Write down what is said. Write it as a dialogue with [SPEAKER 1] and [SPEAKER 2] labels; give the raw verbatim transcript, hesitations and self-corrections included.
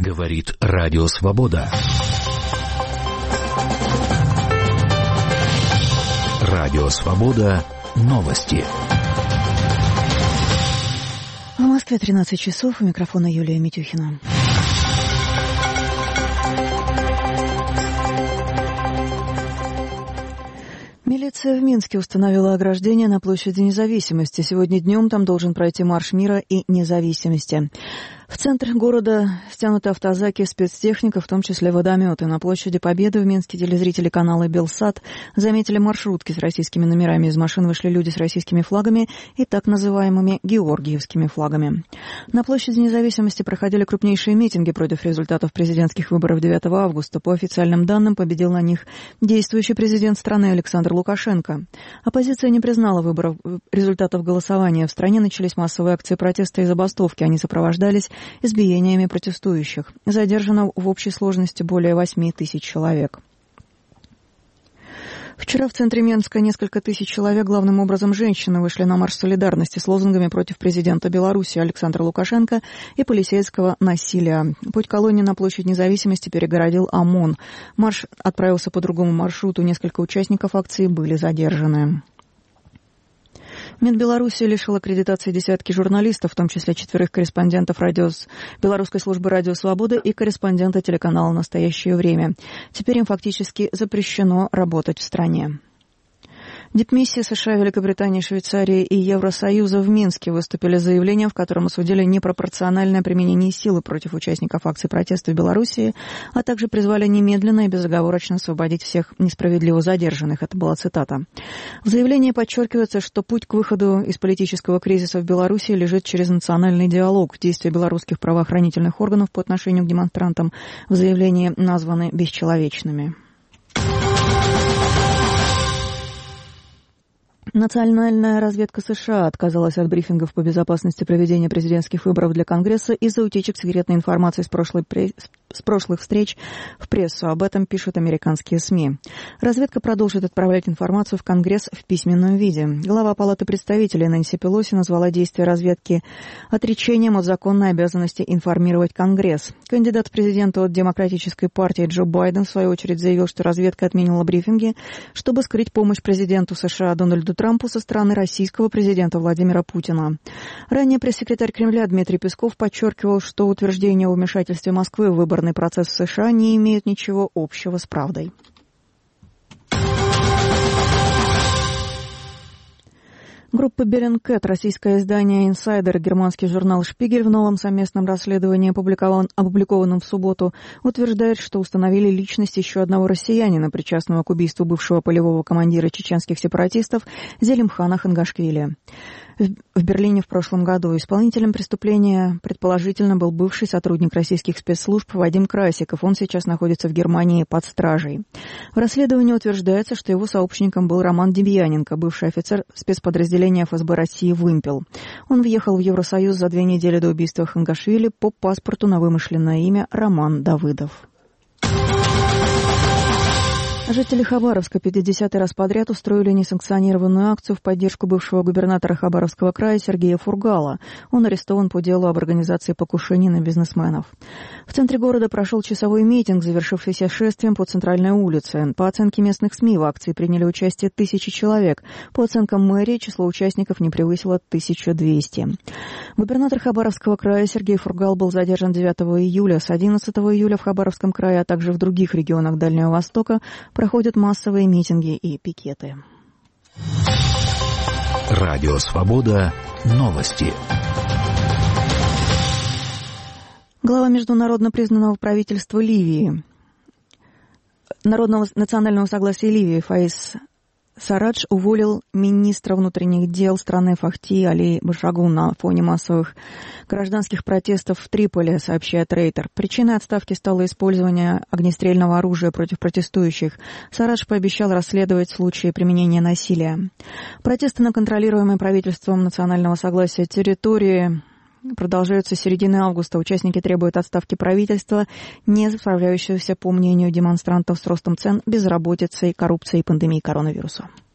[SPEAKER 1] Говорит Радио Свобода. Радио Свобода. Новости.
[SPEAKER 2] В Москве тринадцать часов. У микрофона Юлия Митюхина. Милиция в Минске установила ограждение на площади Независимости. Сегодня днем там должен пройти марш мира и независимости. В центр города стянуты автозаки спецтехника, в том числе водометы. На площади Победы в Минске телезрители канала «Белсат» заметили маршрутки с российскими номерами. Из машин вышли люди с российскими флагами и так называемыми георгиевскими флагами. На площади Независимости проходили крупнейшие митинги против результатов президентских выборов девятого августа. По официальным данным, победил на них действующий президент страны Александр Лукашенко. Оппозиция не признала выборов, результатов голосования. В стране начались массовые акции протеста и забастовки. Они сопровождались избиениями протестующих. Задержано в общей сложности более восьми тысяч человек. Вчера в центре Минска несколько тысяч человек, главным образом женщины, вышли на марш солидарности с лозунгами против президента Беларуси Александра Лукашенко и полицейского насилия. Путь колонии на площадь Независимости перегородил ОМОН. Марш отправился по другому маршруту. Несколько участников акции были задержаны. МИД Беларуси лишил аккредитации десятки журналистов, в том числе четверых корреспондентов радио... Белорусской службы «Радио Свобода» и корреспондента телеканала «Настоящее время». Теперь им фактически запрещено работать в стране. Дипмиссии США, Великобритании, Швейцарии и Евросоюза в Минске выступили с заявлением, в котором осудили непропорциональное применение силы против участников акций протеста в Белоруссии, а также призвали немедленно и безоговорочно освободить всех несправедливо задержанных. Это была цитата. В заявлении подчеркивается, что путь к выходу из политического кризиса в Белоруссии лежит через национальный диалог. Действия белорусских правоохранительных органов по отношению к демонстрантам в заявлении названы бесчеловечными. Национальная разведка США отказалась от брифингов по безопасности проведения президентских выборов для Конгресса из-за утечек секретной информации с, прошлой пресс... с прошлых встреч в прессу. Об этом пишут американские СМИ. Разведка продолжит отправлять информацию в Конгресс в письменном виде. Глава Палаты представителей Нэнси Пелоси назвала действия разведки отречением от законной обязанности информировать Конгресс. Кандидат в президенты от Демократической партии Джо Байден, в свою очередь, заявил, что разведка отменила брифинги, чтобы скрыть помощь президенту США Дональду Трампу со стороны российского президента Владимира Путина. Ранее пресс-секретарь Кремля Дмитрий Песков подчеркивал, что утверждения о вмешательстве Москвы в выборный процесс в США не имеют ничего общего с правдой. Группа Bellingcat, российское издание «Инсайдер» и германский журнал «Шпигель» в новом совместном расследовании, опубликованном в субботу, утверждает, что установили личность еще одного россиянина, причастного к убийству бывшего полевого командира чеченских сепаратистов Зелимхана Хангашвили. В Берлине в прошлом году исполнителем преступления предположительно был бывший сотрудник российских спецслужб Вадим Красиков. Он сейчас находится в Германии под стражей. В расследовании утверждается, что его сообщником был Роман Демьяненко, бывший офицер спецподразделения эф эс бэ России «Вымпел». Он въехал в Евросоюз за две недели до убийства Хангашвили по паспорту на вымышленное имя Роман Давыдов. Жители Хабаровска пятидесятый раз подряд устроили несанкционированную акцию в поддержку бывшего губернатора Хабаровского края Сергея Фургала. Он арестован по делу об организации покушений на бизнесменов. В центре города прошел часовой митинг, завершившийся шествием по центральной улице. По оценке местных СМИ в акции приняли участие тысячи человек. По оценкам мэрии число участников не превысило тысячу двести. Губернатор Хабаровского края Сергей Фургал был задержан девятого июля. С одиннадцатого июля в Хабаровском крае, а также в других регионах Дальнего Востока проходят массовые митинги и пикеты.
[SPEAKER 1] Радио Свобода. Новости.
[SPEAKER 2] Глава международно признанного правительства Ливии, Народного национального согласия Ливии Фаиз Сарадж уволил министра внутренних дел страны Фахти Али Башагу на фоне массовых гражданских протестов в Триполи, сообщает Рейтер. Причиной отставки стало использование огнестрельного оружия против протестующих. Сарадж пообещал расследовать случаи применения насилия. Протесты на контролируемой правительством национального согласия территории продолжаются с середины августа. Участники требуют отставки правительства, не справляющегося, по мнению демонстрантов, с ростом цен, безработицей, коррупцией и пандемией коронавируса.